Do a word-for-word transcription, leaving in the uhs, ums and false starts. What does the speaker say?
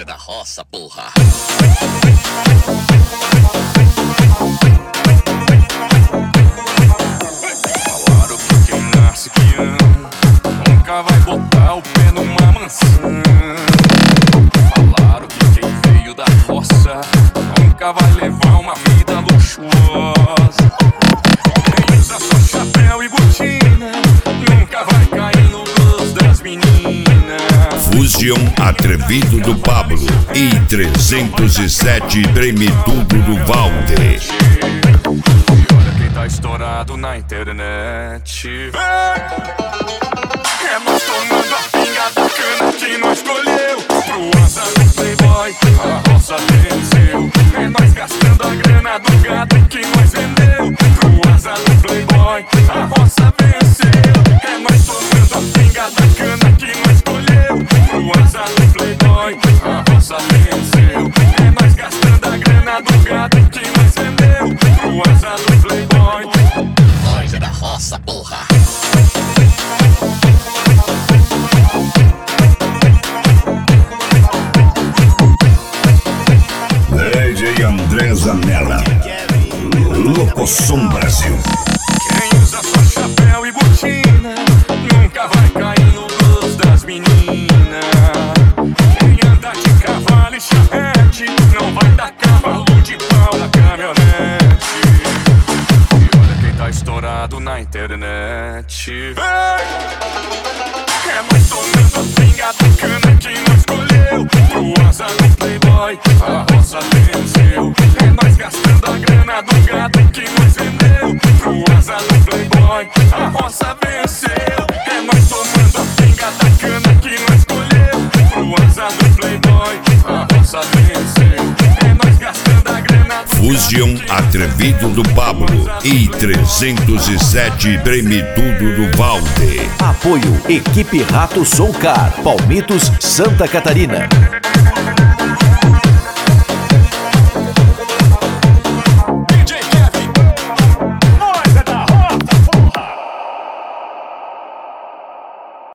é da roça, porra. Falaram que quem nasce piano nunca vai botar o pé numa maçã. Falaram que quem veio da roça nunca vai levar uma vida luxuosa. Quem usa só chapéu e botina nunca vai cair no gosto das meninas. Fusion Atrevido do Pablo e trezentos e sete Treme Tudo do Valde. E olha quem tá estourado na internet. É nós tomando a pinga da cana que nós escolheu. Pro asa do playboy, a roça venceu. É nós gastando a grana do gado que nós vendeu. Pro asa do playboy, a roça venceu. É nós tomando a pinga da cana que nós escolheu. Pro asa do playboy, a roça venceu. É nós gastando a grana do gado que nós vendeu. Pro asa do playboy. Nós é da roça, porra. D J André Zanella, Locosom Brasil. Quem usa só chapéu e botina nunca vai cair no gosto das meninas. Quem anda de cavalo e charrete não vai dar cavalo de pau na caminhonete. E olha quem tá estourado na internet. É nós tomando a pinga da cana que nós escolheu. Pro asa do playboy, a roça venceu. É nós gastando a grana do gado que nós vendeu. Pro asa do playboy, a roça venceu. É nós tomando a pinga da cana que nós escolheu. Pro asa do playboy, a roça venceu. É nós gastando a grana do Fusion Atrevido do Pablo e trezentos e sete Treme Tudo do Valde. Apoio Equipe Rato Som Car, Palmitos, Santa Catarina.